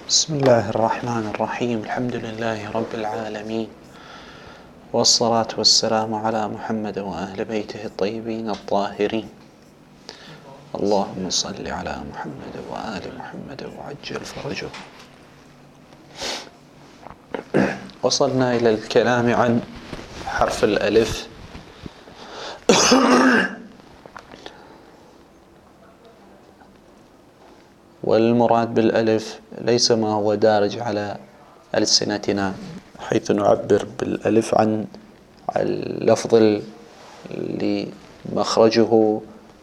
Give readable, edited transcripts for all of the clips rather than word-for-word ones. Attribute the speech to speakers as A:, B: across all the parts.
A: بسم الله الرحمن الرحيم. الحمد لله رب العالمين، والصلاة والسلام على محمد وأهل بيته الطيبين الطاهرين. اللهم صل على محمد وآل محمد وعجل فرجه. وصلنا إلى الكلام عن حرف الألف. والمراد بالألف ليس ما هو دارج على ألسنتنا، حيث نعبر بالألف عن اللفظ اللي مخرجه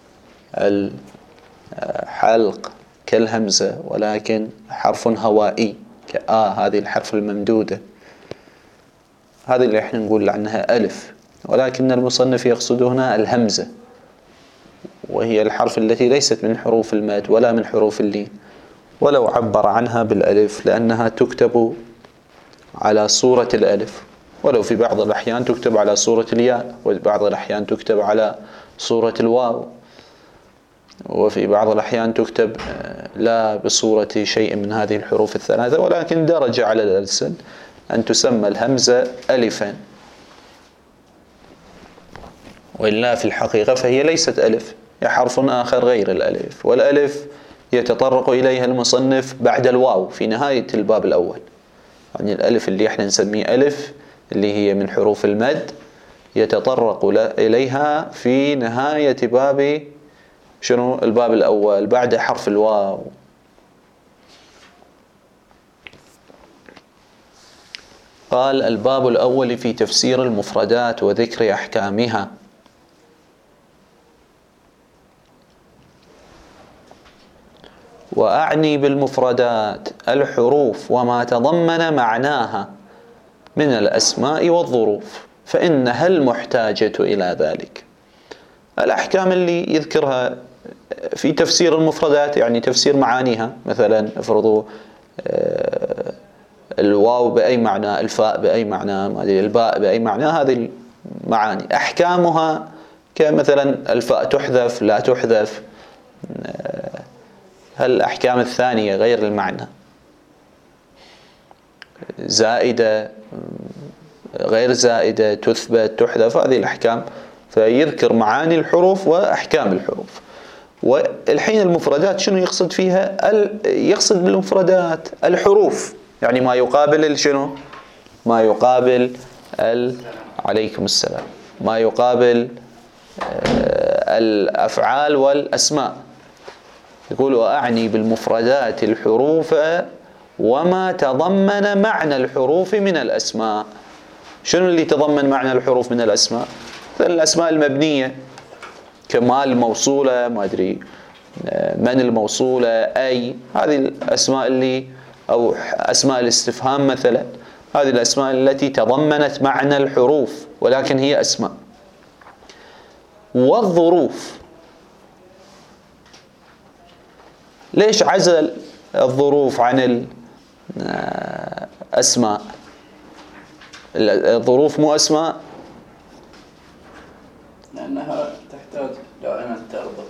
A: الحلق كالهمزة، ولكن حرف هوائي هذه الحرف الممدودة، هذه اللي احنا نقول عنها ألف. ولكن المصنف يقصد هنا الهمزة، وهي الحرف التي ليست من حروف المد ولا من حروف اللين، ولو عبر عنها بالألف لأنها تكتب على صورة الألف، ولو في بعض الأحيان تكتب على صورة الياء، وفي بعض الأحيان تكتب على صورة الواو، وفي بعض الأحيان تكتب لا بصورة شيء من هذه الحروف الثلاثة، ولكن درج على الألسن أن تسمى الهمزة ألفا، وإلا في الحقيقة فهي ليست ألف، هي حرف آخر غير الألف. والألف يتطرق إليها المصنف بعد الواو في نهاية الباب الأول، يعني الألف اللي احنا نسميه ألف اللي هي من حروف المد يتطرق إليها في نهاية باب الباب الأول بعد حرف الواو. قال: الباب الأول في تفسير المفردات وذكر أحكامها. وأعني بالمفردات الحروف وما تضمن معناها من الأسماء والظروف، فإنها المحتاجة إلى ذلك. الأحكام اللي يذكرها في تفسير المفردات يعني تفسير معانيها، مثلا افرضوا الواو بأي معنى، الفاء بأي معنى، الباء بأي معنى، هذه المعاني. أحكامها كمثلا الفاء تحذف لا تحذف، هل الأحكام الثانية غير المعنى، زائدة غير زائدة، تثبت تحذف، هذه الأحكام. فيذكر معاني الحروف وأحكام الحروف. والحين المفردات شنو يقصد فيها؟ يقصد بالمفردات الحروف، يعني ما يقابل ما يقابل عليكم السلام، ما يقابل الأفعال والأسماء. يقول: وأعني بالمفردات الحروف وما تضمن معنى الحروف من الأسماء. شنو اللي تضمن معنى الحروف من الأسماء؟ الأسماء المبنية كمال الموصولة، ما أدري من الموصولة، أي، هذه الأسماء اللي، أو أسماء الاستفهام مثلا، هذه الأسماء التي تضمنت معنى الحروف ولكن هي أسماء. والظروف، ليش عزل الظروف عن الأسماء؟ الظروف مو أسماء؟
B: لأنها تحتاج دائما تربط،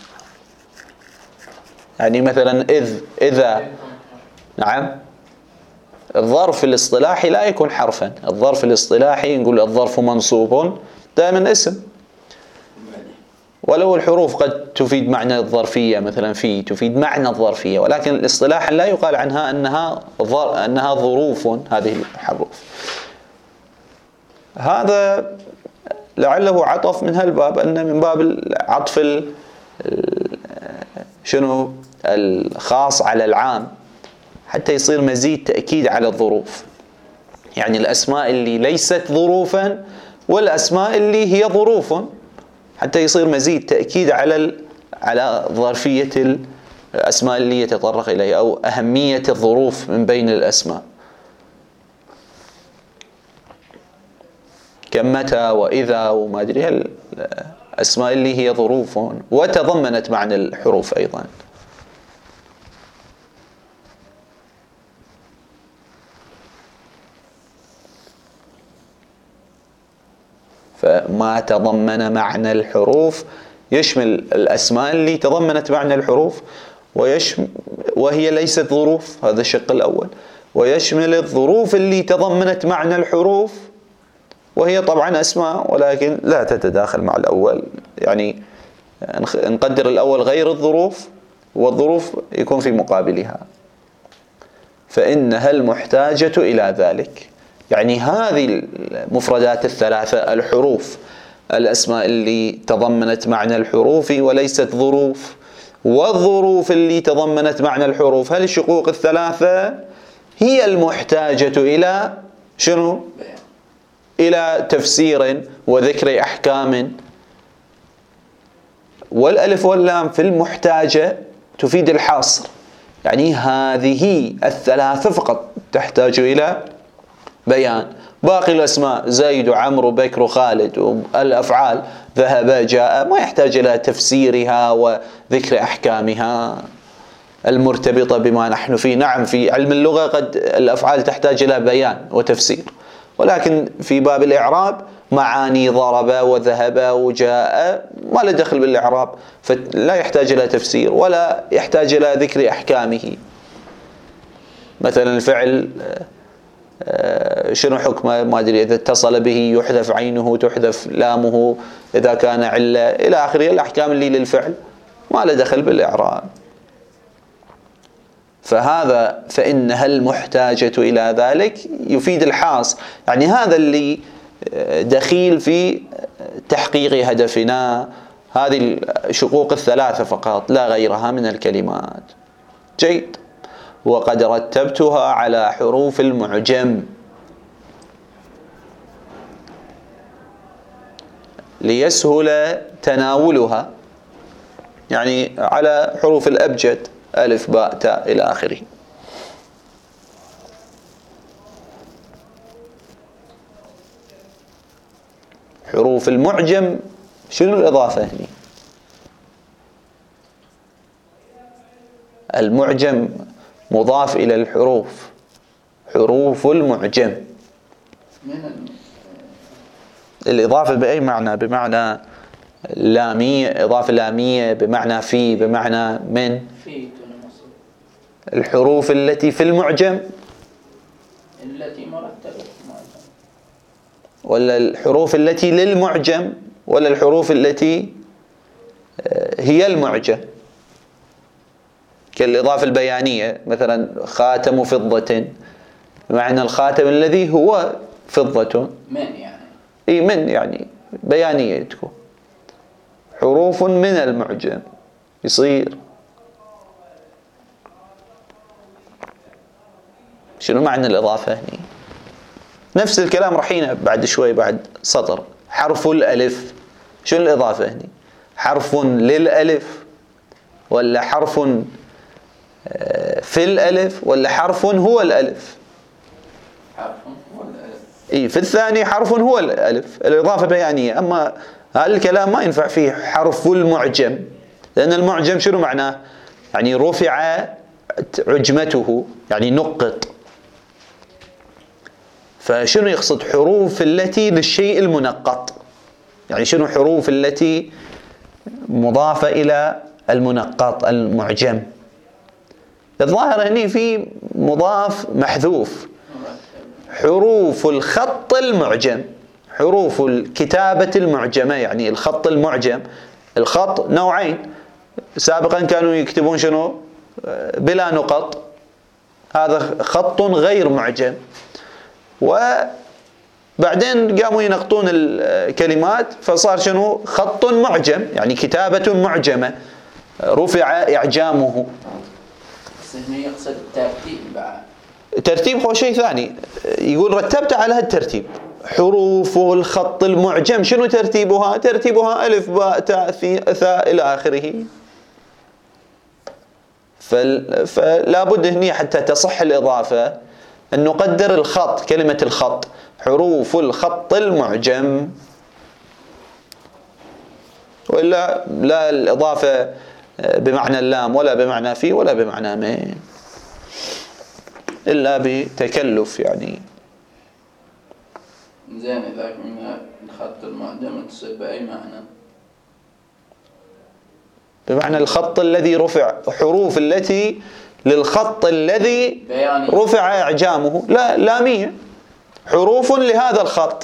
A: يعني مثلا إذا، نعم. الظرف الاصطلاحي لا يكون حرفا، الظرف الاصطلاحي نقول الظرف منصوب دائما اسم، ولو الحروف قد تفيد معنى الظرفية، مثلا في تفيد معنى الظرفية، ولكن الاصطلاح لا يقال عنها أنها ظروف. هذه الحروف، هذا لعله عطف من هالباب، أن من باب عطف الخاص على العام، حتى يصير مزيد تأكيد على الظروف، يعني الأسماء اللي ليست ظروفا والأسماء اللي هي ظروف، حتى يصير مزيد تأكيد على ظرفية الأسماء اللي يتطرق إليها، أو أهمية الظروف من بين الأسماء، كمتى وإذا وما أدري، الأسماء اللي هي ظروف وتضمنت معنى الحروف أيضا. فما تضمن معنى الحروف يشمل الأسماء اللي تضمنت معنى الحروف، وهي ليست ظروف، هذا الشق الأول. ويشمل الظروف اللي تضمنت معنى الحروف، وهي طبعا أسماء ولكن لا تتداخل مع الأول، يعني نقدر الأول غير الظروف والظروف يكون في مقابلها. فإنها المحتاجة إلى ذلك، يعني هذه المفردات الثلاثة، الحروف، الأسماء اللي تضمنت معنى الحروف وليست ظروف، والظروف اللي تضمنت معنى الحروف، هل الشقوق الثلاثة هي المحتاجة إلى شنو؟ إلى تفسير وذكر أحكام. والألف واللام في المحتاجة تفيد الحصر، يعني هذه الثلاثة فقط تحتاج إلى بيان. باقي الأسماء زيد وعمرو وبكر وخالد، والأفعال ذهب جاء ما يحتاج إلى تفسيرها وذكر أحكامها المرتبطة بما نحن فيه. نعم في علم اللغة قد الأفعال تحتاج إلى بيان وتفسير، ولكن في باب الإعراب معاني ضرب وذهب وجاء ما له دخل بالإعراب، فلا يحتاج إلى تفسير ولا يحتاج إلى ذكر أحكامه. مثلا الفعل شنو حكمه ما أدري، إذا اتصل به يحذف عينه تحذف لامه، إذا كان علة إلى آخره، الأحكام اللي للفعل ما له دخل بالإعراب. فهذا فإنها المحتاجة إلى ذلك يفيد الحاصر، يعني هذا اللي دخيل في تحقيق هدفنا، هذه الشقوق الثلاثة فقط لا غيرها من الكلمات. جيد. وقد رتبتها على حروف المعجم ليسهل تناولها، يعني على حروف الأبجد ألف باء تاء إلى آخره. حروف المعجم شنو الإضافة هنا؟ المعجم مضاف إلى الحروف، حروف المعجم. الإضافة بأي معنى؟ بمعنى لامية، إضافة لامية، بمعنى في، بمعنى من. الحروف التي في المعجم
B: التي مرتبة معجم،
A: ولا الحروف التي للمعجم، ولا الحروف التي هي المعجم، كالإضافة البيانية مثلا خاتم فضة، بمعنى الخاتم الذي هو فضة،
B: من يعني
A: اي من يعني بيانية تكون. حروف من المعجم يصير شنو معنى الإضافة هنا؟ نفس الكلام رحينا بعد شوي بعد سطر. حرف الألف شنو الإضافة هنا؟ حرف للألف، ولا حرف في الألف، ولا حرف هو الألف؟
B: حرف هو الألف.
A: اي في الثاني حرف هو الألف، الإضافة بيانية. أما هذا الكلام ما ينفع فيه حرف المعجم، لأن المعجم شنو معناه؟ يعني رفع عجمته، يعني نقط. فشنو يقصد حروف التي للشيء المنقط؟ يعني شنو حروف التي مضافة إلى المنقط المعجم؟ الظاهر هني في مضاف محذوف، حروف الخط المعجم، حروف الكتابة المعجمة، يعني الخط المعجم. الخط نوعين، سابقا كانوا يكتبون شنو؟ بلا نقط، هذا خط غير معجم. وبعدين قاموا ينقطون الكلمات فصار شنو؟ خط معجم، يعني كتابة معجمة رفع إعجامه.
B: بس هنا يقصد الترتيب بعد.
A: ترتيب هو شيء ثاني، يقول رتبت على هالترتيب. حروف الخط المعجم شنو ترتيبها؟ ترتيبها ألف باء تاء ثاء إلى آخره. فلا بد هنا حتى تصح الإضافة أن نقدر الخط، كلمة الخط، حروف الخط المعجم، وإلا لا الإضافة بمعنى اللام ولا بمعنى في ولا بمعنى من، إلا بتكلف يعني.
B: زين إذا كنا الخط المعجم تصير بأي معنى؟
A: بمعنى الخط الذي رفع، حروف التي للخط الذي
B: بياني.
A: رفع إعجامه، لا لامية، حروف لهذا الخط،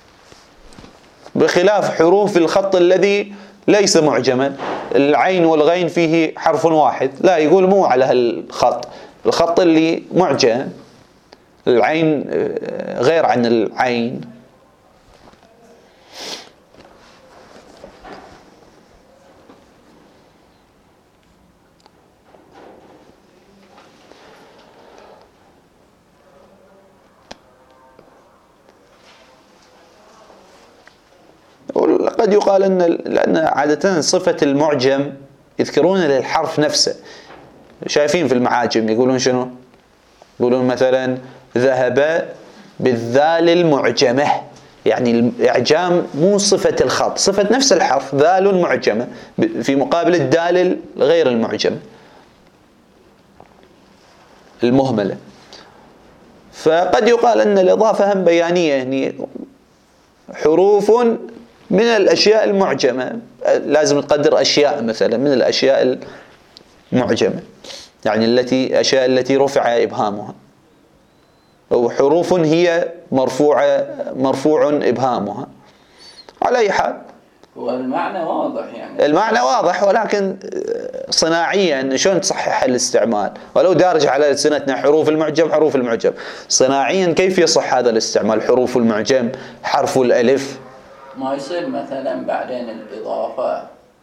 A: بخلاف حروف الخط الذي ليس معجما. العين والغين فيه حرف واحد، لا يقول مو على هالخط، الخط اللي معجم، العين غير عن العين. قد يقال لأن عادة صفة المعجم يذكرون للحرف نفسه. شايفين في المعاجم يقولون شنو؟ يقولون مثلا ذهب بالذال المعجمة، يعني الإعجام مو صفة الخط، صفة نفس الحرف، ذال معجمة في مقابل الدال غير المعجمة المهملة. فقد يقال أن الإضافة هم بيانية، يعني حروف من الأشياء المعجمة، لازم نقدر أشياء مثلا من الأشياء المعجمة، يعني الأشياء التي رفع إبهامها، أو حروف هي مرفوع إبهامها. على أي حال
B: هو المعنى واضح، يعني
A: المعنى واضح، ولكن صناعيا شلون تصحح الاستعمال؟ ولو دارج على ألسنتنا حروف المعجم حروف المعجم، صناعيا كيف يصح هذا الاستعمال؟ حروف المعجم، حرف الألف،
B: ما يصير مثلا بعدين الإضافة،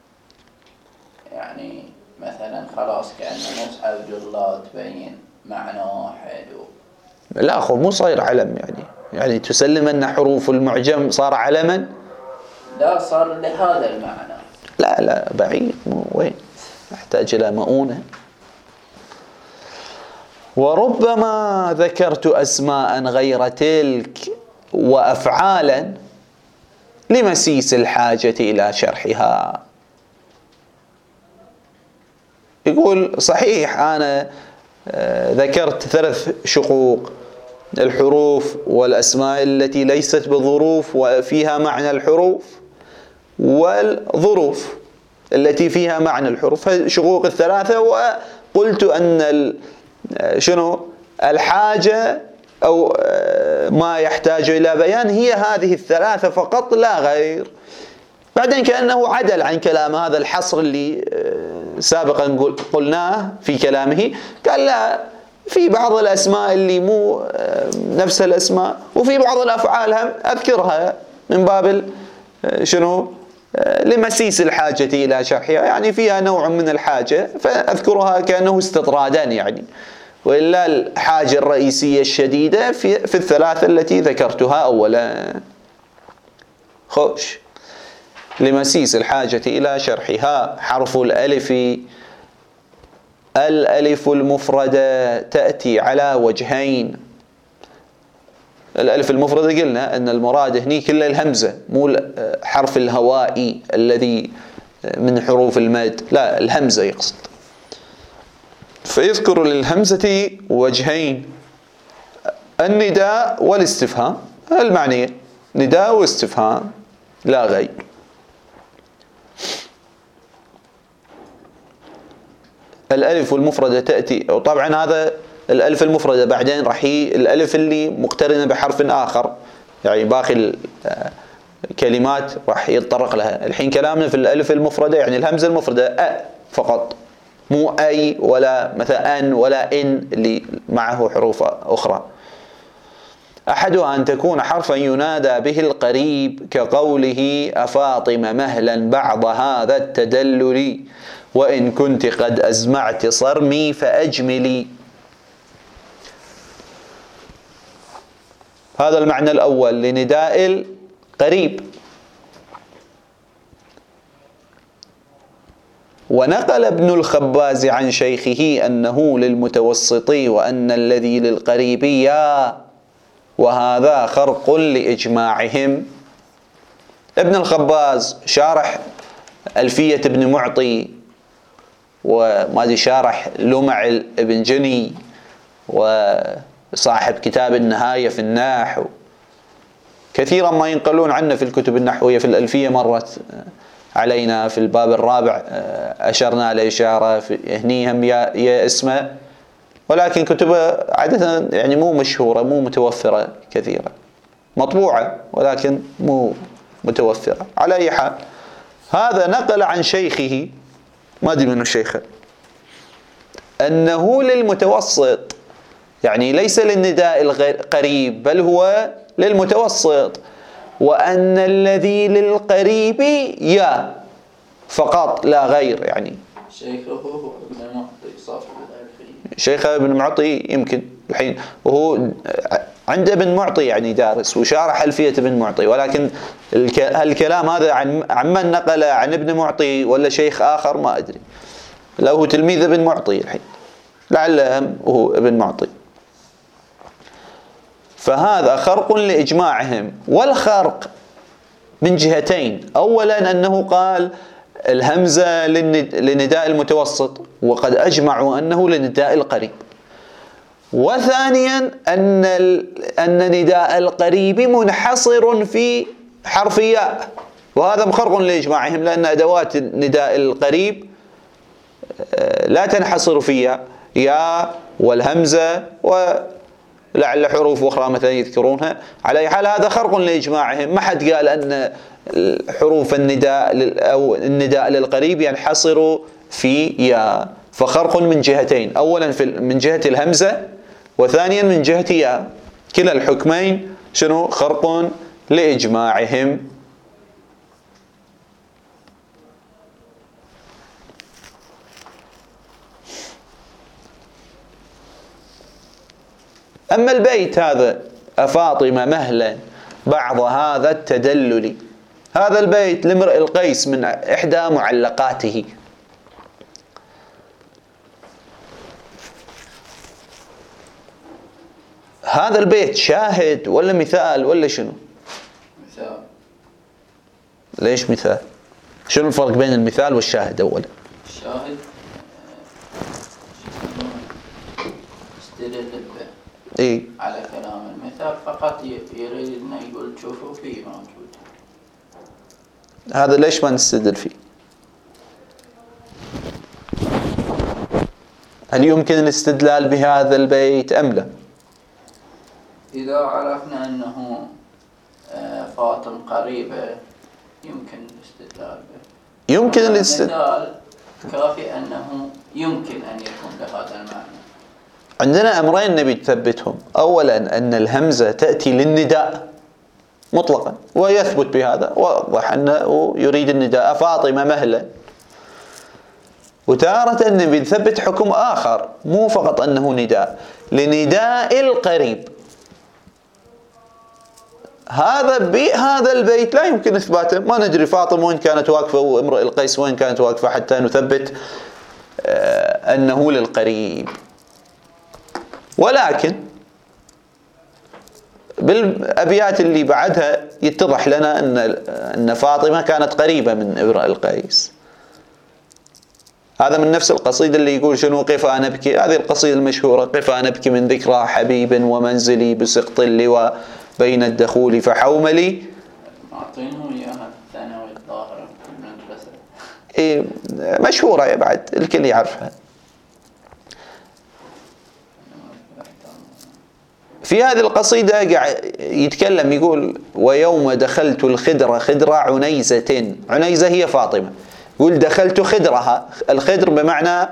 B: يعني مثلا خلاص كأنه مصحف جلاد تبين معنى واحد
A: لا أخو مو صاير علم، يعني تسلم أن حروف المعجم صار علما؟
B: لا، صار لهذا المعنى.
A: لا بعيد، وين، يحتاج إلى مؤونة. وربما ذكرت أسماء غير تلك وأفعالا لمسيس الحاجة إلى شرحها. يقول صحيح أنا ذكرت 3 شقوق، الحروف والأسماء التي ليست بظروف وفيها معنى الحروف، والظروف التي فيها معنى الحروف، شقوق 3. وقلت أن الحاجة أو ما يحتاج إلى بيان هي هذه 3 فقط لا غير. بعدين كأنه عدل عن كلام هذا الحصر اللي سابقا قلناه في كلامه، قال لا، في بعض الأسماء اللي مو نفس الأسماء، وفي بعض الأفعال هم أذكرها من باب لمسيس الحاجة إلى شرحها، يعني فيها نوع من الحاجة فأذكرها كأنه استطرادا يعني، وإلا الحاجة الرئيسية الشديدة في 3 التي ذكرتها أولا. خوش، لمسيس الحاجة إلى شرحها. حرف الألف، الألف المفردة تأتي على وجهين. الألف المفردة قلنا أن المراد هني كل الهمزة، مو حرف الهوائي الذي من حروف المد، لا الهمزة يقصد. فيذكر للهمزة وجهين، النداء والاستفهام، المعنية نداء واستفهام لا غير. الألف المفردة تأتي، وطبعا هذا الألف المفردة بعدين راح الألف اللي مقترنة بحرف آخر، يعني باقي الكلمات راح يتطرق لها. الحين كلامنا في الألف المفردة، يعني الهمزة المفردة أ فقط، مو أي ولا مثلا أن ولا إن اللي معه حروف أخرى. أحدها أن تكون حرفا ينادى به القريب، كقوله أفاطمة مهلا بعض هذا التدلل، وإن كنت قد أزمعت صرمي فأجملي. هذا المعنى الأول لنداء القريب. ونقل ابن الخباز عن شيخه أنه للمتوسط، وأن الذي للقريب يا، وهذا خرق لإجماعهم. ابن الخباز شارح ألفية ابن معطي، وما شارح لمع ابن جني، وصاحب كتاب النهاية في النحو، كثيرا ما ينقلون عنه في الكتب النحوية. في الألفية مرت علينا في الباب الرابع أشرنا لإشارة هني هم يا اسمه ولكن كتبه عادة يعني مو مشهورة، مو متوفرة كثيرة، مطبوعة ولكن مو متوفرة. على أي حال، هذا نقل عن شيخه، ما أدري من الشيخ، أنه للمتوسط، يعني ليس للنداء القريب بل هو للمتوسط، وأن الذي للقريب يا فقط لا غير. يعني
B: شيخه هو ابن المعطي صاحب الألفية،
A: شيخ ابن معطي يمكن الحين، وهو عند ابن معطي يعني دارس وشارح ألفية ابن معطي، ولكن الكلام هذا عن من نقل، عن ابن معطي ولا شيخ آخر ما أدري. لو هو تلميذ ابن معطي الحين، لعله هو ابن معطي. فهذا خرق لإجماعهم، والخرق من جهتين. أولا أنه قال الهمزة لنداء المتوسط، وقد أجمعوا أنه لنداء القريب. وثانيا أن نداء القريب منحصر في حرف ياء، وهذا مخرق لإجماعهم، لأن أدوات نداء القريب لا تنحصر في ياء والهمزة ولعل حروف أخرى مثلا يذكرونها. على أي حال هذا خرق لإجماعهم، ما حد قال أن حروف النداء أو النداء للقريب ينحصر في ياء. فخرق من جهتين، أولا من جهة الهمزة، وثانيا من جهة ياء. كلا الحكمين شنو؟ خرق لإجماعهم. أما البيت هذا أفاطمة مهلا بعض هذا التدلل، هذا البيت لامرئ القيس من إحدى معلقاته. هذا البيت شاهد ولا مثال ولا شنو؟
B: مثال.
A: ليش مثال؟ شنو الفرق بين المثال والشاهد أولا؟
B: الشاهد استدل
A: إيه؟
B: على كلام المثال، فقط يريد أن يقول شوفوا فيه موجود.
A: هذا ليش ما نستدل فيه؟ هل يمكن الاستدلال بهذا البيت أم لا؟
B: إذا عرفنا أنه فاطم قريبة يمكن الاستدلال به.
A: يمكن
B: الاستدلال كافي أنه يمكن أن يكون لهذا المعنى.
A: عندنا أمرين نبي نثبتهم. أولا أن الهمزة تأتي للنداء مطلقا، ويثبت بهذا، واضح أنه يريد النداء فاطمة مهلا. وتارة نبي نثبت حكم آخر، مو فقط أنه نداء، لنداء القريب. هذا البيت لا يمكن إثباته. ما ندري فاطمة وين كانت واقفة وامرئ القيس وين كانت واقفة حتى نثبت أنه للقريب. ولكن بالأبيات اللي بعدها يتضح لنا أن فاطمة كانت قريبة من امرئ القيس. هذا من نفس القصيدة اللي يقول شنو؟ قفا نبكي، هذه القصيدة المشهورة: قفا نبكي من ذكرى حبيب ومنزلي بسقط اللواء بين الدخول فحوملي.
B: أعطينهم إياها الثانوي الظاهرة في المدرسة.
A: إيه مشهورة بعد، الكل يعرفها. في هذه القصيدة قاعد يتكلم يقول: ويوم دخلت الخدر خدر عنيزة. عنيزة هي فاطمة. يقول دخلت خدرها، الخدر بمعنى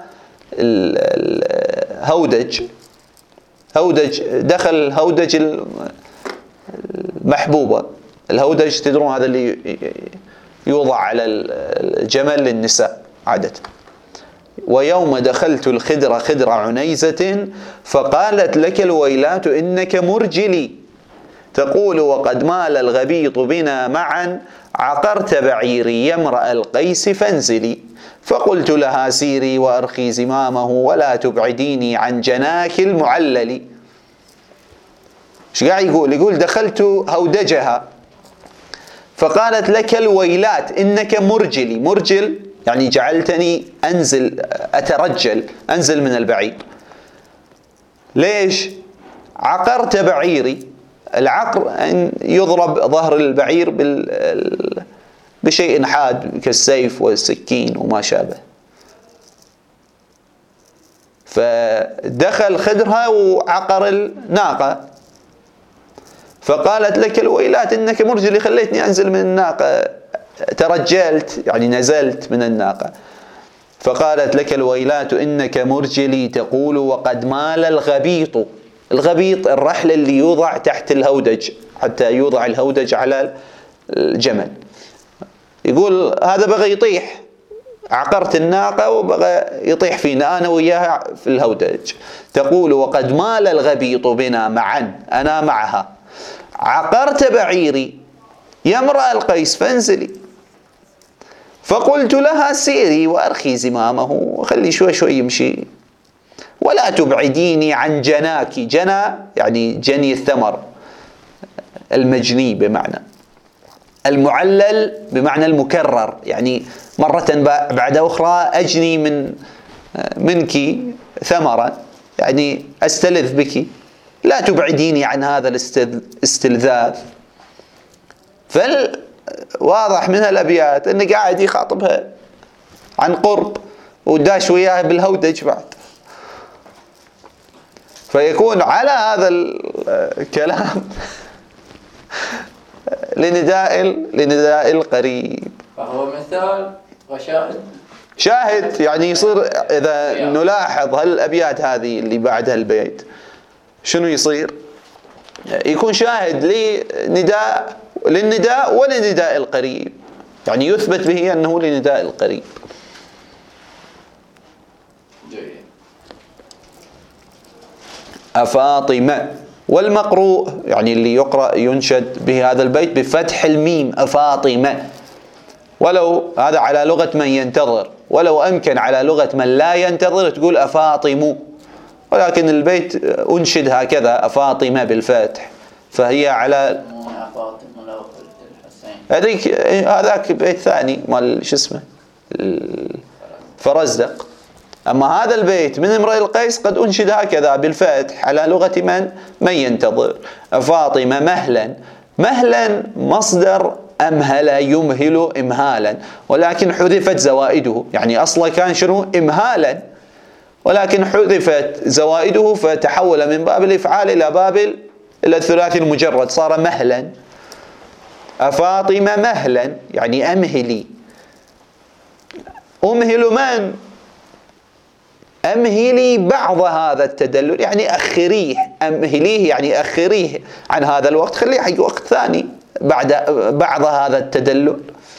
A: الهودج، هودج، دخل الهودج المحبوبة. الهودج تدرون هذا اللي يوضع على الجمل للنساء عادة. ويوم دخلت الخدر خدر عنيزة فقالت لك الويلات إنك مرجلي، تقول وقد مال الغبيط بنا معا عقرت بعيري يا امرأ القيس فانزلي. فقلت لها سيري وأرخي زمامه ولا تبعديني عن جناك المعلل. ايش قاعد يقول؟ يقول دخلت هودجها فقالت لك الويلات إنك مرجلي. مرجل يعني جعلتني أنزل، أترجل، أنزل من البعير. ليش؟ عقرت بعيري. العقر أن يضرب ظهر البعير بشيء حاد كالسيف والسكين وما شابه. فدخل خدرها وعقر الناقة، فقالت لك الويلات إنك مرجلي، خليتني أنزل من الناقة، ترجلت يعني نزلت من الناقة. فقالت لك الويلات إنك مرجلي تقول وقد مال الغبيط. الغبيط الرحل اللي يوضع تحت الهودج حتى يوضع الهودج على الجمل. يقول هذا بغى يطيح، عقرت الناقة وبغى يطيح فينا أنا وياها في الهودج. تقول وقد مال الغبيط بنا معا، أنا معها. عقرت بعيري يا امرأ القيس فانزلي. فقلت لها سيري وأرخي زمامه، وخلي شوي شوي يمشي، ولا تبعديني عن جناك. جنا يعني جني الثمر، المجني بمعنى المعلل بمعنى المكرر، يعني مرة بعد أخرى أجني منك ثمرة، يعني أستلذ بك، لا تبعديني عن هذا الاستلذاذ. فواضح من الأبيات أنه قاعد يخاطبها عن قرب وداش وياها بالهودج بعد. فيكون على هذا الكلام لنداء القريب.
B: فهو مثال وشاهد.
A: شاهد يعني يصير إذا نلاحظ هالأبيات هذه اللي بعدها البيت شنو يصير؟ يكون شاهد للنداء ولنداء القريب، يعني يثبت به أنه لنداء القريب.
B: جيد.
A: أفاطمة. والمقروء يعني اللي يقرأ ينشد به هذا البيت بفتح الميم أفاطمة، ولو هذا على لغة من ينتظر، ولو أمكن على لغة من لا ينتظر تقول أفاطم، ولكن البيت أنشد هكذا أفاطمة بالفتح، فهي على هذاك بيت ثاني مال شو اسمه فرزدق. أما هذا البيت من امرئ القيس قد أنشد هكذا بالفتح على لغة من ينتظر. فاطمة مهلا. مهلا مصدر أمهل يمهل إمهالا، ولكن حذفت زوائده، يعني أصلا كان شنو إمهالا، ولكن حذفت زوائده فتحول من باب الإفعال إلى الثلاثي المجرد، صار مهلا. أفاطمة مهلا يعني أمهلي. أمهل من؟ أمهلي بعض هذا التدلل، يعني أخريه. أمهليه يعني أخريه عن هذا الوقت، خليه حق وقت ثاني بعض هذا التدلل.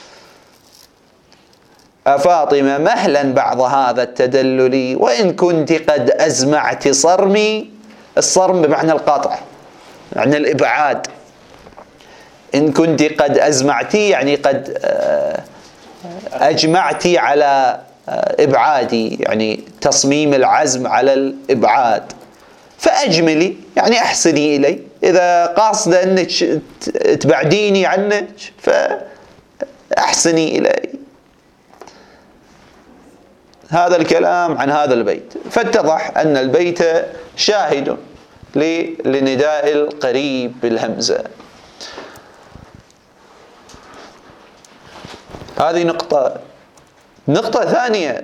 A: أفاطمة مهلا بعض هذا التدلل وإن كنت قد أزمعت صرمي. الصرم بمعنى القطع، معنى الإبعاد. إن كنت قد أزمعتي يعني قد أجمعتي على إبعادي، يعني تصميم العزم على الإبعاد. فأجملي يعني أحسني إلي، إذا قاصدة أنك تبعديني عنك فأحسني إلي. هذا الكلام عن هذا البيت، فاتضح أن البيت شاهد لنداء القريب بالهمزة. هذه نقطة ثانية،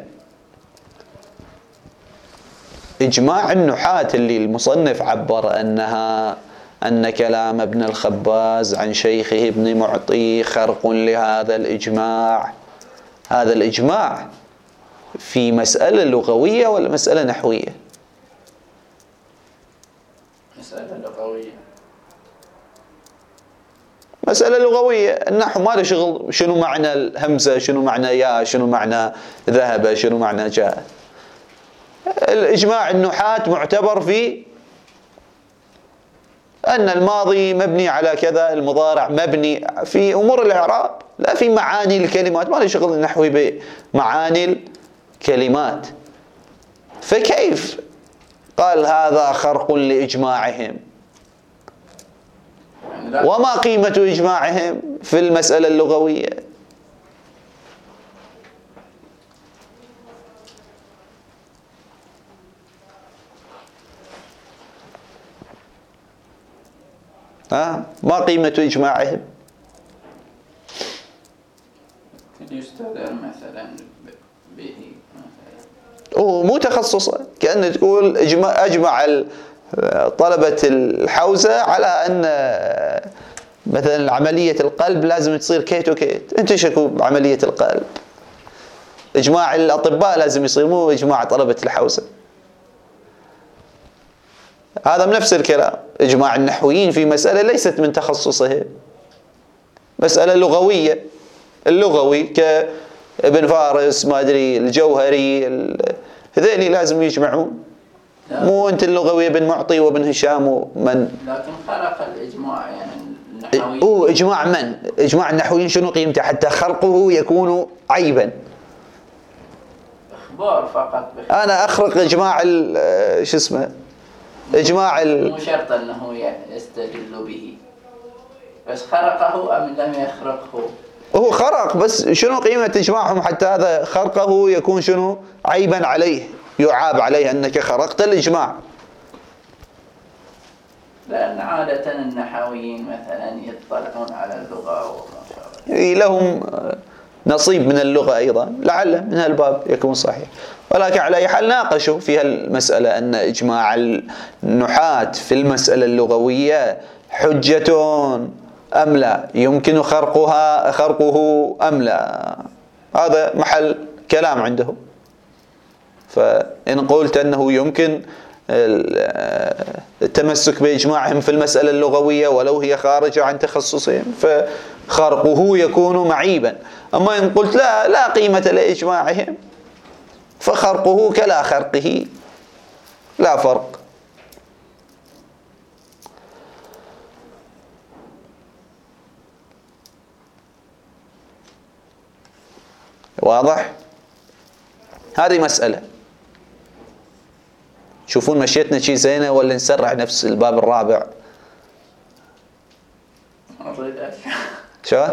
A: إجماع النحاة اللي المصنف عبر أن كلام ابن الخباز عن شيخه ابن معطي خرق لهذا الإجماع. هذا الإجماع في مسألة لغوية ولا مسألة نحوية؟
B: مسألة لغوية.
A: مسألة لغوية. النحو ما له شغل شنو معنى الهمزة، شنو معنى يا، شنو معنى ذهب، شنو معنى جاء. الإجماع النحاة معتبر في أن الماضي مبني على كذا، المضارع مبني في أمور الإعراب، لا في معاني الكلمات. ما له شغل النحوي بمعاني الكلمات. فكيف قال هذا خرق لإجماعهم؟ وما قيمة إجماعهم في المسألة اللغوية؟ ما قيمة إجماعهم؟
B: يستدل مثلا به
A: مو تخصصه، كأن تقول أجمع طلبة الحوزة على أن مثلا عملية القلب لازم تصير كيت وكيت. أنت شكو بعملية القلب؟ إجماع الأطباء لازم يصير، مو إجماع طلبة الحوزة. هذا من نفس الكلام. إجماع النحويين في مسألة ليست من تخصصهم، مسألة لغوية، اللغوي كابن فارس ما أدري الجوهري هذين لازم يجمعون. مو أنت اللغوي ابن معطي وابن هشام ومن.
B: لكن خرق الإجماع يعني النحوي.
A: هو إجماع من؟ إجماع النحويين شنو قيمته حتى خرقه يكون عيبا؟
B: إخبار فقط.
A: أنا أخرق إجماع شو اسمه؟ إجماع
B: مو شرط أنه يستدل به، بس خرقه أم لم يخرقه؟
A: هو خرق، بس شنو قيمة إجماعهم حتى هذا خرقه يكون شنو؟ عيبا عليه، يعاب عليه أنك خرقت الإجماع.
B: لأن عادة النحويين مثلا يطلعون على اللغة وما شابه.
A: لهم نصيب من اللغة أيضا، لعل من هالباب يكون صحيح. ولكن على أي حال ناقشوا في هالمسألة أن إجماع النحاة في المسألة اللغوية حجة أم لا، يمكن خرقه أم لا. هذا محل كلام عندهم. فإن قلت أنه يمكن التمسك بإجماعهم في المسألة اللغوية ولو هي خارجة عن تخصصهم فخرقه يكون معيبا. أما إن قلت لا قيمة لإجماعهم فخرقه كلا خرقه، لا فرق. واضح؟ هذه مسألة. تشوفون مشيتنا شي زينة ولا نسرع نفس الباب الرابع؟ شو؟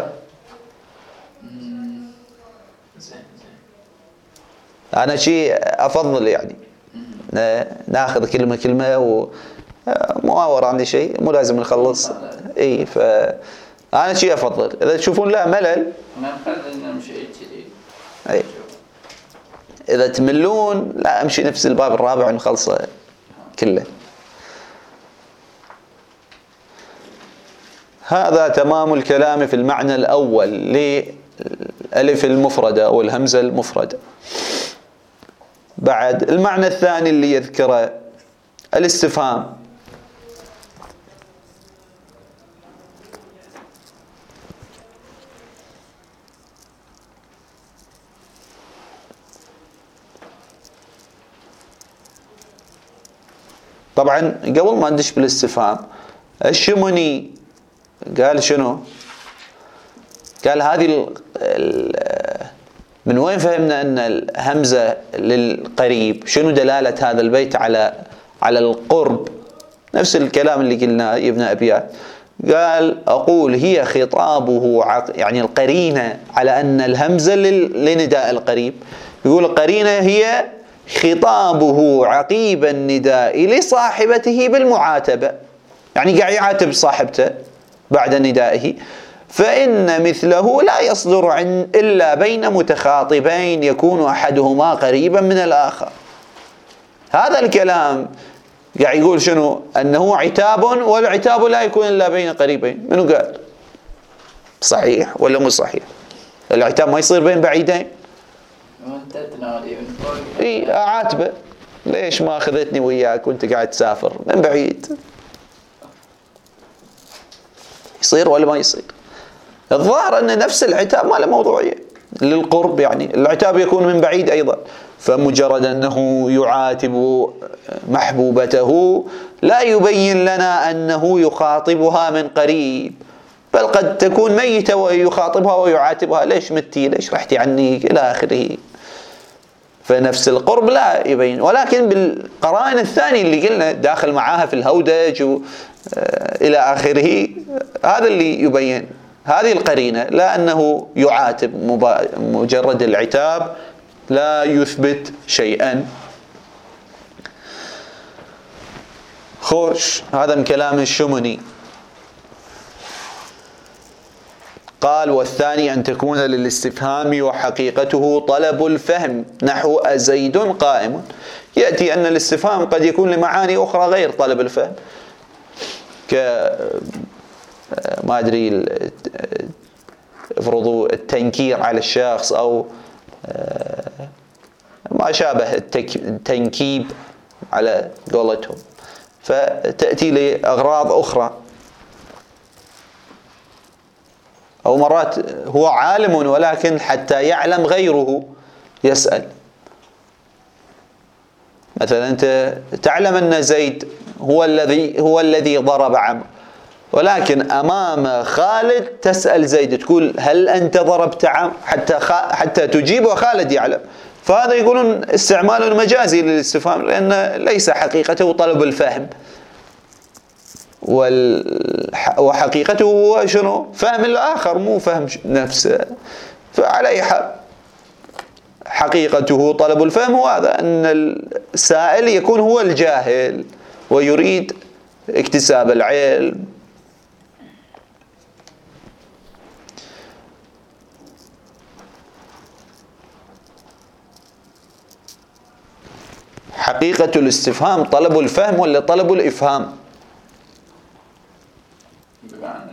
A: أنا شي أفضل يعني ناخذ كلمة كلمة ومؤاورة عندي شيء مو لازم نخلص. إيه فأنا شي أفضل. إذا تشوفون لا ملل
B: خلينا نمشي كذي.
A: أي إذا تملون لا أمشي نفس الباب الرابع ونخلصه كله. هذا تمام الكلام في المعنى الأول لألف المفردة أو الهمزة المفردة. بعد المعنى الثاني اللي يذكره الاستفهام. طبعا قبل ما ندش بالاستفهام، الشموني قال شنو؟ قال هذه من وين فهمنا ان الهمزة للقريب؟ شنو دلالة هذا البيت على القرب؟ نفس الكلام اللي قلناه ابن أبيات. قال أقول هي خطابه يعني القرينة على أن الهمزة لنداء القريب. يقول القرينة هي خطابه عقيب النداء لصاحبته بالمعاتبة، يعني قاعد يعاتب صاحبته بعد ندائه. فإن مثله لا يصدر إلا بين متخاطبين يكون أحدهما قريبا من الآخر. هذا الكلام قاعد يقول شنو؟ أنه عتاب، والعتاب لا يكون إلا بين قريبين. منو قال؟ صحيح ولا مو صحيح؟ العتاب ما يصير بين بعيدين.
B: وانت تنادي من فوق.
A: اي اعاتبه، ليش ما اخذتني وياك وانت قاعد تسافر من بعيد؟ يصير ولا ما يصير؟ الظاهر ان نفس العتاب ما له موضوعيه للقرب، يعني العتاب يكون من بعيد ايضا. فمجرد انه يعاتب محبوبته لا يبين لنا انه يخاطبها من قريب، بل قد تكون ميتة ويخاطبها ويعاتبها ليش متي، ليش رحتي عني إلى آخره. فنفس القرب لا يبين، ولكن بالقرائن الثانية اللي قلنا داخل معاها في الهودج إلى آخره، هذا اللي يبين هذه القرينة، لا أنه يعاتب. مجرد العتاب لا يثبت شيئا. خوش، هذا من كلام الشمني. قال والثاني أن تكون للاستفهام وحقيقته طلب الفهم، نحو أزيد قائم، يأتي أن الاستفهام قد يكون لمعاني أخرى غير طلب الفهم، ما أدري افرضوا التنكير على الشخص أو ما شابه التنكيب على قولتهم، فتأتي لأغراض أخرى. أو مرات هو عالم ولكن حتى يعلم غيره يسأل. مثلا أنت تعلم أن زيد هو الذي ضرب عمرو، ولكن أمام خالد تسأل زيد تقول هل أنت ضربت عمرو حتى تجيب وخالد يعلم. فهذا يقولون استعمال مجازي للاستفهام، لأن ليس حقيقته طلب الفهم، وحقيقته هو شنو؟ فهم الآخر مو فهم نفسه. فعلى أي حال حقيقته طلب الفهم هو هذا، أن السائل يكون هو الجاهل ويريد اكتساب العلم. حقيقة الاستفهام طلب الفهم ولا طلب الإفهام؟
B: بمعنى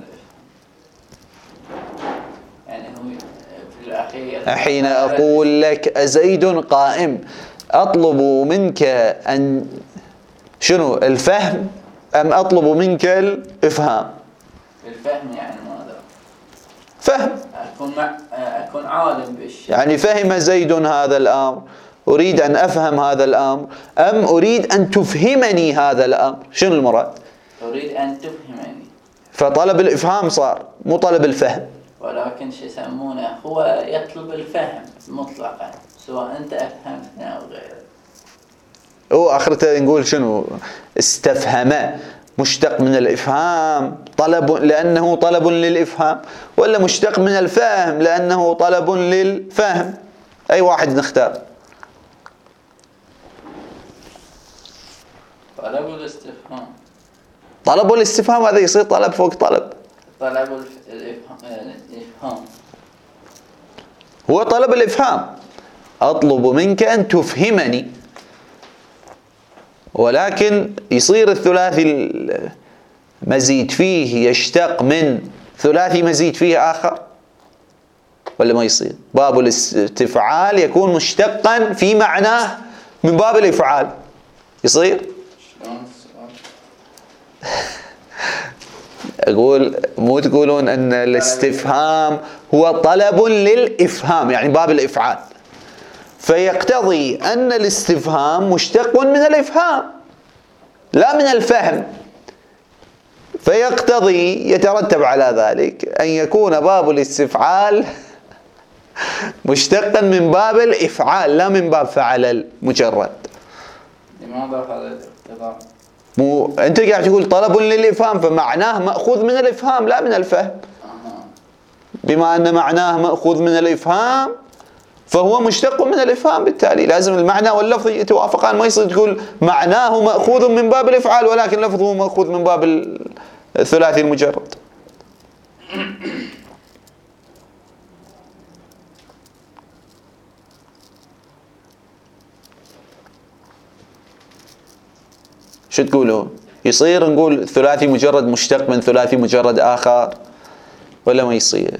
B: يعني هو في الأخير
A: حين أقول لك أزيد قائم أطلب منك أن شنو الفهم أم أطلب منك الإفهام؟
B: الفهم يعني ماذا؟
A: فهم،
B: أكون عالم بالشيء،
A: يعني فهم زيد هذا الأمر، أريد أن أفهم هذا الأمر أم أريد أن تفهمني هذا الأمر؟ شنو المراد؟
B: أريد أن تفهمني.
A: فطلب الإفهام صار مو طلب الفهم.
B: ولكن شو يسمونه هو يطلب الفهم مطلقا، سواء أنت أفهمتني أو غيره.
A: هو آخرته نقول شنو؟ استفهم مشتق من الإفهام طلب لأنه طلب للإفهام، ولا مشتق من الفهم لأنه طلب للفهم؟ أي واحد نختار؟
B: طلب الاستفهام.
A: طلب الاستفهام هذا يصير طلب فوق طلب.
B: طلب الإفهام
A: هو طلب الإفهام، أطلب منك أن تفهمني، ولكن يصير الثلاثي مزيد فيه يشتق من ثلاثي مزيد فيه آخر ولا ما يصير؟ باب الاستفعال يكون مشتقا في معناه من باب الإفعال، يصير؟ أقول مو تقولون أن الاستفهام هو طلب للإفهام يعني باب الإفعال، فيقتضي أن الاستفهام مشتق من الإفهام لا من الفهم، فيقتضي يترتب على ذلك أن يكون باب الاستفعال مشتقا من باب الإفعال لا من باب فعل المجرد.
B: لماذا هذا الاقتضاء؟
A: مو أنت قاعد تقول طلب للإفهام فمعناه مأخوذ من الإفهام لا من الفهم. بما أن معناه مأخوذ من الإفهام فهو مشتق من الإفهام، بالتالي لازم المعنى واللفظ يتوافقان. ما يصير تقول معناه مأخوذ من باب الإفعال ولكن لفظه مأخوذ من باب الثلاثي المجرد. شو تقولون؟ يصير نقول ثلاثي مجرد مشتق من ثلاثي مجرد آخر ولا ما يصير؟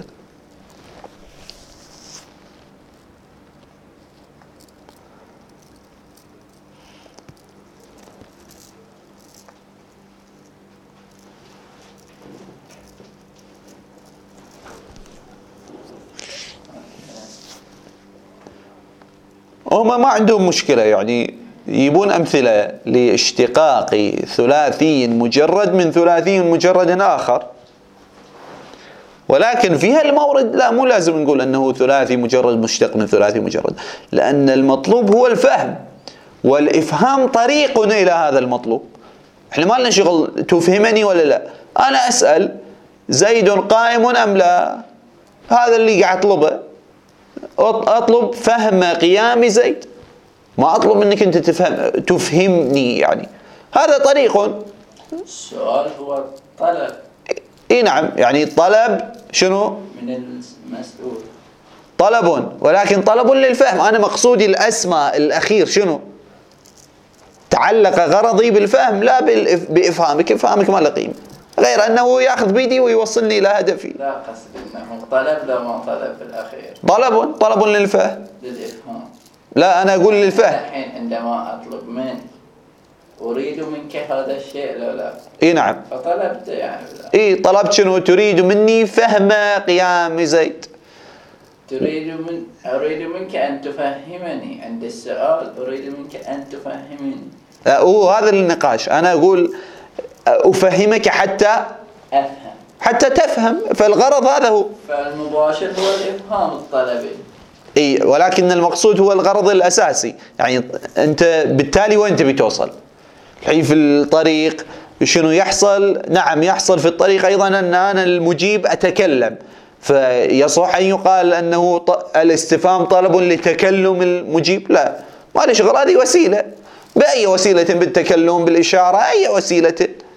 A: هم ما عندهم مشكلة، يعني يجيبون أمثلة لاشتقاق ثلاثي مجرد من ثلاثي مجرد آخر، ولكن في هالمورد لا مو لازم نقول أنه ثلاثي مجرد مشتق من ثلاثي مجرد، لأن المطلوب هو الفهم والإفهام طريق إلى هذا المطلوب. إحنا ما لنا شغل تفهمني ولا لا، أنا أسأل زيد قائم أم لا، هذا اللي قاعد أطلبه، أطلب فهم قيام زيد، ما أطلب منك أنت تفهمني، يعني هذا طريق.
B: السؤال هو طلب.
A: إيه نعم، يعني طلب شنو؟
B: من المسؤول
A: طلب، ولكن طلب للفهم. أنا مقصودي الأسمى الأخير شنو؟ تعلق غرضي بالفهم لا بإفهامك. إفهامك ما له قيمة، غير أنه يأخذ بيدي ويوصلني إلى هدفي.
B: لا قصد أنه طلب لو ما طلب في الأخير.
A: طلب للفهم.
B: للإفهام.
A: لا أنا أقول للفهم.
B: الحين عندما أطلب منك أريد منك هذا الشيء لو لا.
A: إي نعم.
B: فطلبت يعني.
A: إي طلبت شنو؟ تريد مني فهم قيام زيد.
B: أريد منك أن تفهمني. عند السؤال أريد منك أن تفهمني.
A: هذا النقاش. أنا أقول أفهمك حتى
B: أفهم،
A: حتى تفهم، فالغرض هذا هو.
B: فالمباشر هو الإفهام الطلبي.
A: اي ولكن المقصود هو الغرض الأساسي. يعني أنت بالتالي وين تبي توصل؟ الحين في الطريق شنو يحصل؟ نعم يحصل في الطريق أيضا أن أنا المجيب أتكلم، فيصح أن يقال أنه الاستفهام طلب لتكلم المجيب؟ لا، ما لي شغل، هذه وسيلة. بأي وسيلة؟ بالتكلم، بالإشارة، أي وسيلة،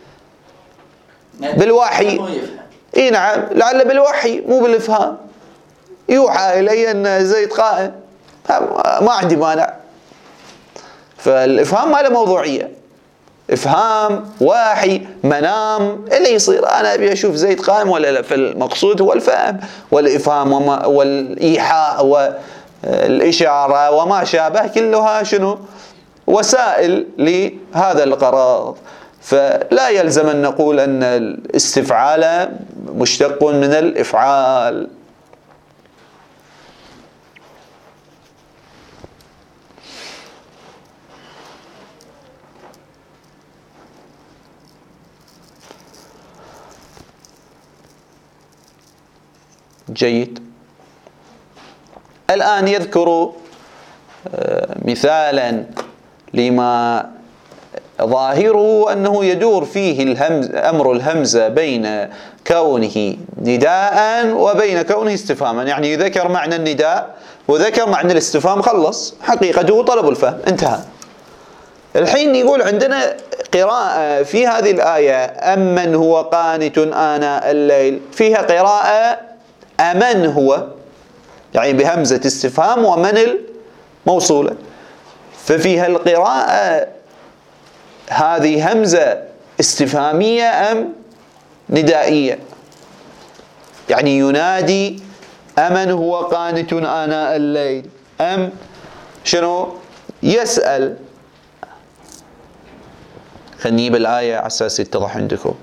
A: بالوحي. اي نعم، لعل بالوحي مو بالإفهام. يوحى إلي أن زيد قائم، ما عندي مانع. فالإفهام ما له موضوعية. إفهام، وحي، منام، اللي يصير أنا أبي أشوف زيد قائم ولا لا. فالمقصود هو الفهم والإفهام والإيحاء والإشارة وما شابه، كلها شنو؟ وسائل لهذا الغرض. فلا يلزم أن نقول أن الاستفعال مشتق من الإفعال. جيد. الآن يذكر مثالا لما ظاهره أنه يدور فيه أمر الهمزة بين كونه نداء وبين كونه استفهاما. يعني ذكر معنى النداء وذكر معنى الاستفهام، خلص، حقيقته طلب الفهم، انتهى. الحين يقول عندنا قراءة في هذه الآية: أمن هو قانت آناء الليل، فيها قراءة أمن هو، يعني بهمزة استفهام ومن الموصولة. ففيها القراءة هذه همزة استفهامية أم ندائية؟ يعني ينادي أمن هو قانت آناء الليل، أم شنو؟ يسأل. خلينا نجيب الآية على أساس يتضح عندكم.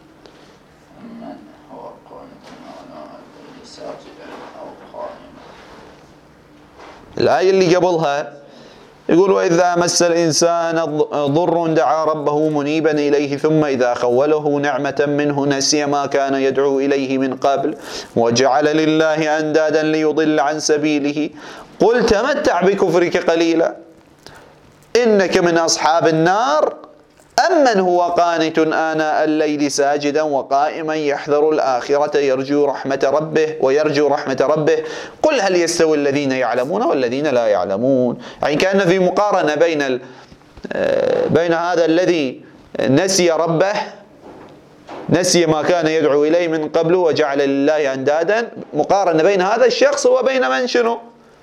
A: الآية اللي قبلها يقول: وإذا مس الإنسان ضر دعا ربه منيبا إليه ثم إذا خوله نعمة منه نسي ما كان يدعو إليه من قبل وجعل لله أندادا ليضل عن سبيله قل تمتع بكفرك قليلا إنك من أصحاب النار أمن هو قانت آناء الليل ساجدا وقائما يحذر الآخرة يرجو رحمة ربه قل هل يستوي الذين يعلمون والذين لا يعلمون. يعني كأن في مقارنة بين هذا الذي نسي ربه، نسي ما كان يدعو إليه من قبل وجعل لله أندادا، مقارنة بين هذا الشخص وبين من شنو؟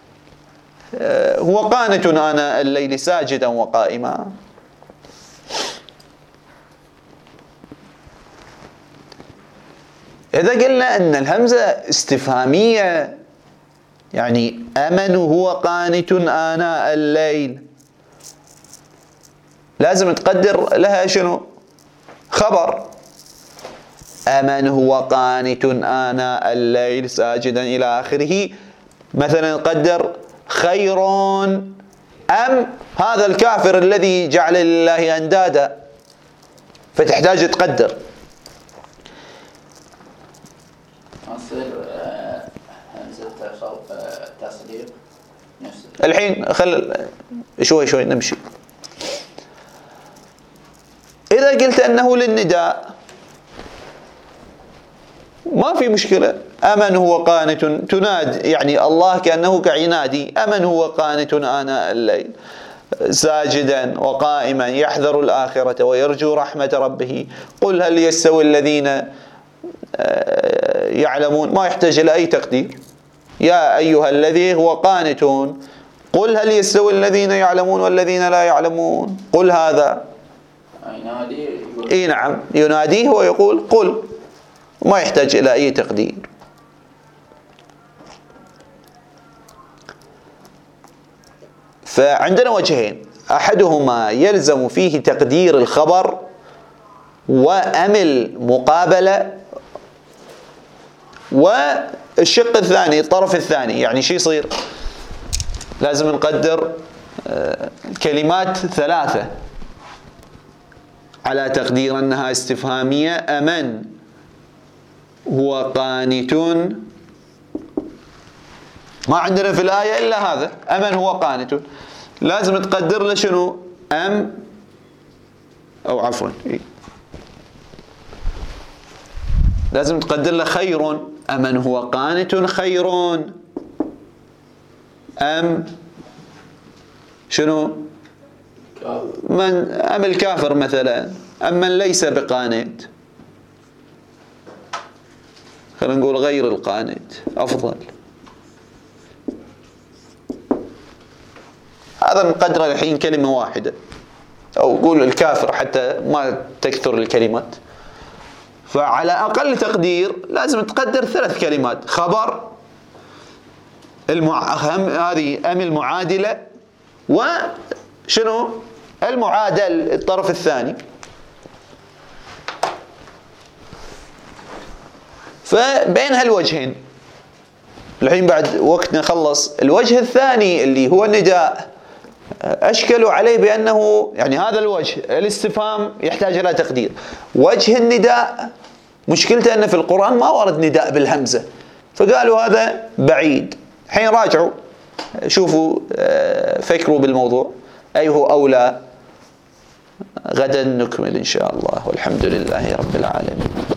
A: هو قانت آناء الليل ساجدا وقائما. إذا قلنا أن الهمزة استفهامية، يعني أمن هو قانت آناء الليل، لازم تقدر لها شنو؟ خبر. أمن هو قانت آناء الليل ساجدا إلى آخره. مثلا قدر خير أم هذا الكافر الذي جعل لله أندادا، فتحتاج تقدر.
B: أصير همزة تصديق نفس.
A: الحين شوي نمشي. إذا قلت أنه للنداء ما في مشكلة. أمن هو قانت، تناد يعني الله كأنه ينادي أمن هو قانت آناء الليل ساجدا وقائما يحذر الآخرة ويرجو رحمة ربه قل هل يستوي الذين يعلمون. ما يحتاج إلى أي تقدير. يا أيها الذي هو قانت قل هل يستوي الذين يعلمون والذين لا يعلمون؟ قل هذا.
B: ينادي يقول
A: اي نعم، يناديه ويقول قل، وما يحتاج إلى أي تقدير. فعندنا وجهين، أحدهما يلزم فيه تقدير الخبر وأمل مقابلة، والشق الثاني الطرف الثاني يعني شو يصير؟ لازم نقدر كلمات ثلاثة على تقدير أنها استفهامية. أمن هو قانت، ما عندنا في الآية إلا هذا، أمن هو قانت، لازم تقدر له شنو؟ لازم تقدر له خير. أمن هو قانت خير، أم شنو؟ أم الكافر مثلا، أم من ليس بقانت. خلينا نقول غير القانت أفضل. هذا نقدره الحين كلمة واحدة، أو قول الكافر حتى ما تكثر الكلمات. فعلى أقل تقدير لازم تقدر 3 كلمات: خبر، هذه أم المعادلة، وشنو المعادل الطرف الثاني. فبين هالوجهين الحين بعد وقتنا خلص. الوجه الثاني اللي هو النداء، أشكلوا عليه بأنه يعني هذا الوجه الاستفهام يحتاج إلى تقدير. وجه النداء مشكلته أن في القرآن ما ورد نداء بالهمزة، فقالوا هذا بعيد. الحين راجعوا شوفوا، فكروا بالموضوع أيه أولى. غدا نكمل إن شاء الله، والحمد لله رب العالمين.